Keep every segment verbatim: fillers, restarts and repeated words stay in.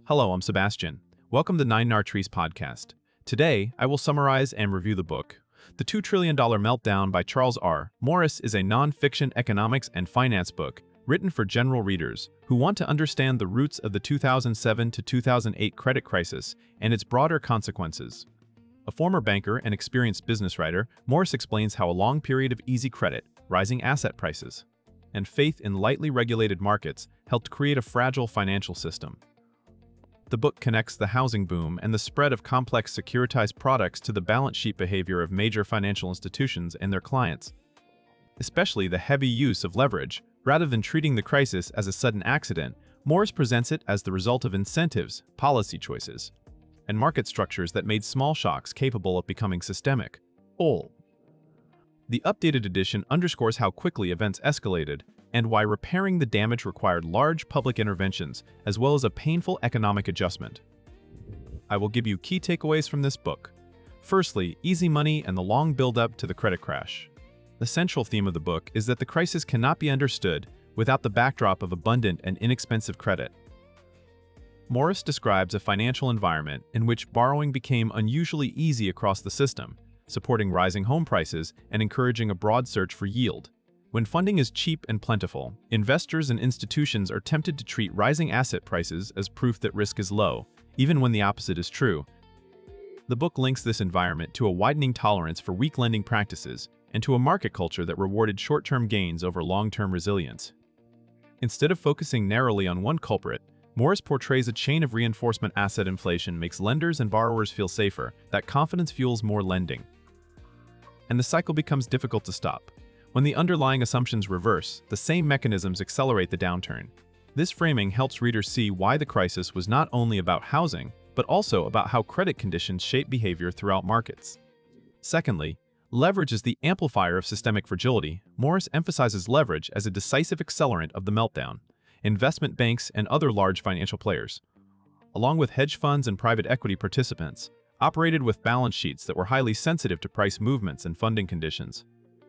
Hello, I'm Sebastian. Welcome to Nine Nartrees podcast. Today, I will summarize and review the book. The two trillion dollar Meltdown by Charles R. Morris is a non-fiction economics and finance book written for general readers who want to understand the roots of the two thousand seven to two thousand eight credit crisis and its broader consequences. A former banker and experienced business writer, Morris explains how a long period of easy credit, rising asset prices, and faith in lightly regulated markets helped create a fragile financial system. The book connects the housing boom and the spread of complex securitized products to the balance sheet behavior of major financial institutions and their clients, especially the heavy use of leverage. Rather than treating the crisis as a sudden accident, Morris presents it as the result of incentives, policy choices, and market structures that made small shocks capable of becoming systemic. All. The updated edition underscores how quickly events escalated and why repairing the damage required large public interventions as well as a painful economic adjustment. I will give you key takeaways from this book. Firstly, easy money and the long build-up to the credit crash. The central theme of the book is that the crisis cannot be understood without the backdrop of abundant and inexpensive credit. Morris describes a financial environment in which borrowing became unusually easy across the system, supporting rising home prices and encouraging a broad search for yield. When funding is cheap and plentiful, investors and institutions are tempted to treat rising asset prices as proof that risk is low, even when the opposite is true. The book links this environment to a widening tolerance for weak lending practices and to a market culture that rewarded short-term gains over long-term resilience. Instead of focusing narrowly on one culprit, Morris portrays a chain of reinforcement. Asset inflation makes lenders and borrowers feel safer, that confidence fuels more lending, and the cycle becomes difficult to stop. When the underlying assumptions reverse, the same mechanisms accelerate the downturn. This framing helps readers see why the crisis was not only about housing, but also about how credit conditions shape behavior throughout markets. Secondly, leverage is the amplifier of systemic fragility. Morris emphasizes leverage as a decisive accelerant of the meltdown. Investment banks and other large financial players, along with hedge funds and private equity participants, operated with balance sheets that were highly sensitive to price movements and funding conditions.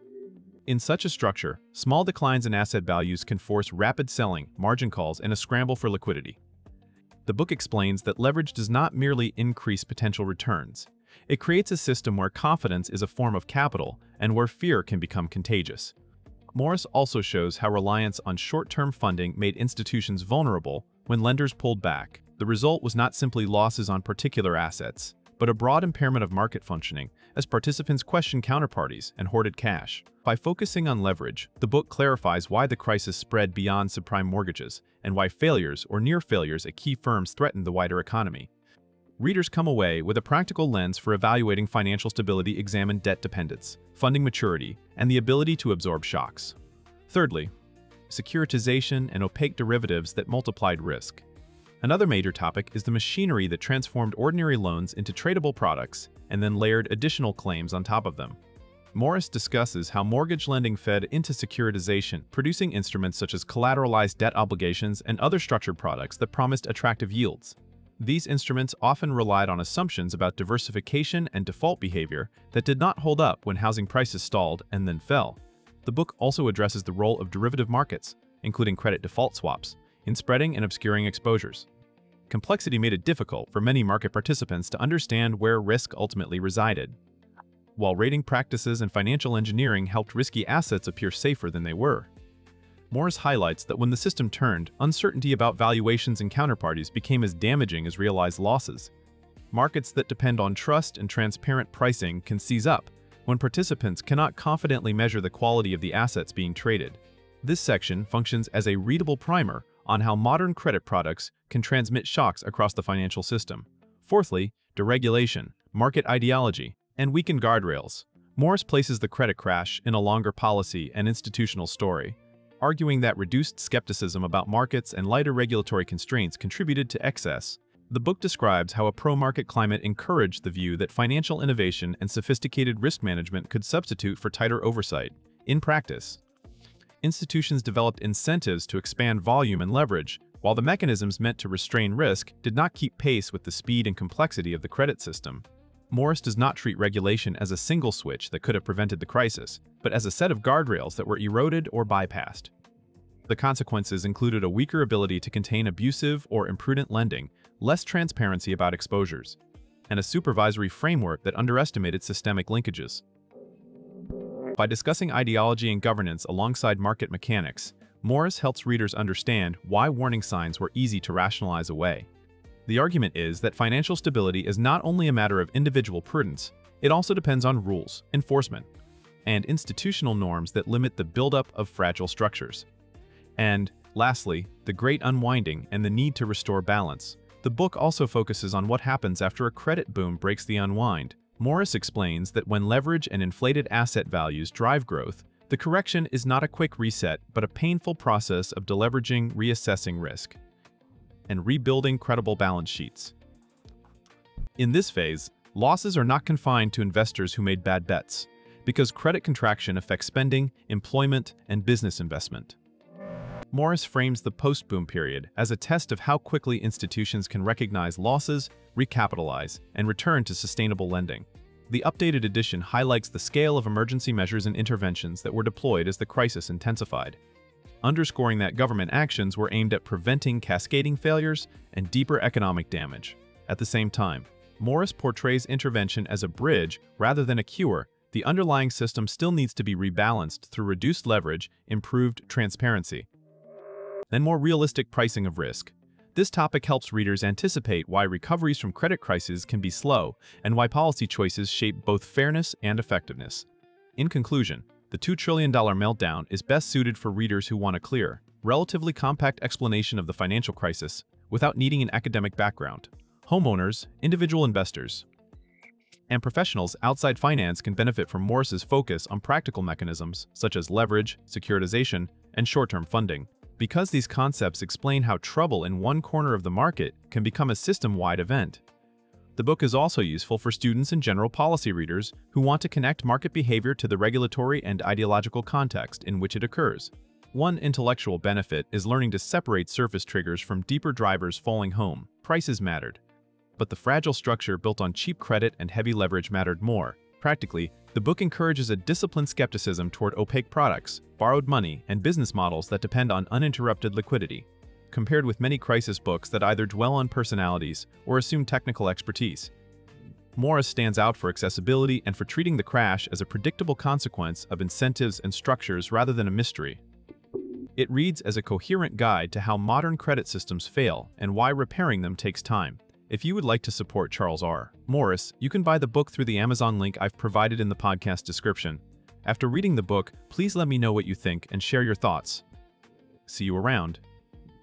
In such a structure, small declines in asset values can force rapid selling, margin calls, and a scramble for liquidity. The book explains that leverage does not merely increase potential returns. It creates a system where confidence is a form of capital and where fear can become contagious. Morris also shows how reliance on short-term funding made institutions vulnerable when lenders pulled back. The result was not simply losses on particular assets, but a broad impairment of market functioning as participants questioned counterparties and hoarded cash. By focusing on leverage, the book clarifies why the crisis spread beyond subprime mortgages and why failures or near failures at key firms threatened the wider economy. Readers come away with a practical lens for evaluating financial stability. Examine debt dependence, funding maturity, and the ability to absorb shocks. Thirdly, securitization and opaque derivatives that multiplied risk. Another major topic is the machinery that transformed ordinary loans into tradable products and then layered additional claims on top of them. Morris discusses how mortgage lending fed into securitization, producing instruments such as collateralized debt obligations and other structured products that promised attractive yields. These instruments often relied on assumptions about diversification and default behavior that did not hold up when housing prices stalled and then fell. The book also addresses the role of derivative markets, including credit default swaps, in spreading and obscuring exposures. Complexity made it difficult for many market participants to understand where risk ultimately resided, while rating practices and financial engineering helped risky assets appear safer than they were. Morris highlights that when the system turned, uncertainty about valuations and counterparties became as damaging as realized losses. Markets that depend on trust and transparent pricing can seize up when participants cannot confidently measure the quality of the assets being traded. This section functions as a readable primer on how modern credit products can transmit shocks across the financial system. Fourthly, deregulation, market ideology, and weakened guardrails. Morris places the credit crash in a longer policy and institutional story, arguing that reduced skepticism about markets and lighter regulatory constraints contributed to excess. The book describes how a pro-market climate encouraged the view that financial innovation and sophisticated risk management could substitute for tighter oversight. In practice, institutions developed incentives to expand volume and leverage, while the mechanisms meant to restrain risk did not keep pace with the speed and complexity of the credit system. Morris does not treat regulation as a single switch that could have prevented the crisis, but as a set of guardrails that were eroded or bypassed. The consequences included a weaker ability to contain abusive or imprudent lending, less transparency about exposures, and a supervisory framework that underestimated systemic linkages. By discussing ideology and governance alongside market mechanics, Morris helps readers understand why warning signs were easy to rationalize away. The argument is that financial stability is not only a matter of individual prudence, it also depends on rules, enforcement, and institutional norms that limit the buildup of fragile structures. And, lastly, the great unwinding and the need to restore balance. The book also focuses on what happens after a credit boom breaks the unwind. Morris explains that when leverage and inflated asset values drive growth, the correction is not a quick reset, but a painful process of deleveraging, reassessing risk, and rebuilding credible balance sheets. In this phase, losses are not confined to investors who made bad bets, because credit contraction affects spending, employment, and business investment. Morris frames the post-boom period as a test of how quickly institutions can recognize losses, recapitalize, and return to sustainable lending. The updated edition highlights the scale of emergency measures and interventions that were deployed as the crisis intensified, underscoring that government actions were aimed at preventing cascading failures and deeper economic damage. At the same time, Morris portrays intervention as a bridge rather than a cure. The underlying system still needs to be rebalanced through reduced leverage, improved transparency, and more realistic pricing of risk. This topic helps readers anticipate why recoveries from credit crises can be slow and why policy choices shape both fairness and effectiveness. In conclusion, The two trillion dollar Meltdown is best suited for readers who want a clear, relatively compact explanation of the financial crisis without needing an academic background. Homeowners, individual investors, and professionals outside finance can benefit from Morris's focus on practical mechanisms such as leverage, securitization, and short-term funding, because these concepts explain how trouble in one corner of the market can become a system-wide event. The book is also useful for students and general policy readers who want to connect market behavior to the regulatory and ideological context in which it occurs. One intellectual benefit is learning to separate surface triggers from deeper drivers falling home. Prices mattered, but the fragile structure built on cheap credit and heavy leverage mattered more. Practically, the book encourages a disciplined skepticism toward opaque products, borrowed money, and business models that depend on uninterrupted liquidity, compared with many crisis books that either dwell on personalities or assume technical expertise. Morris stands out for accessibility and for treating the crash as a predictable consequence of incentives and structures rather than a mystery. It reads as a coherent guide to how modern credit systems fail and why repairing them takes time. If you would like to support Charles R. Morris, you can buy the book through the Amazon link I've provided in the podcast description. After reading the book, please let me know what you think and share your thoughts. See you around.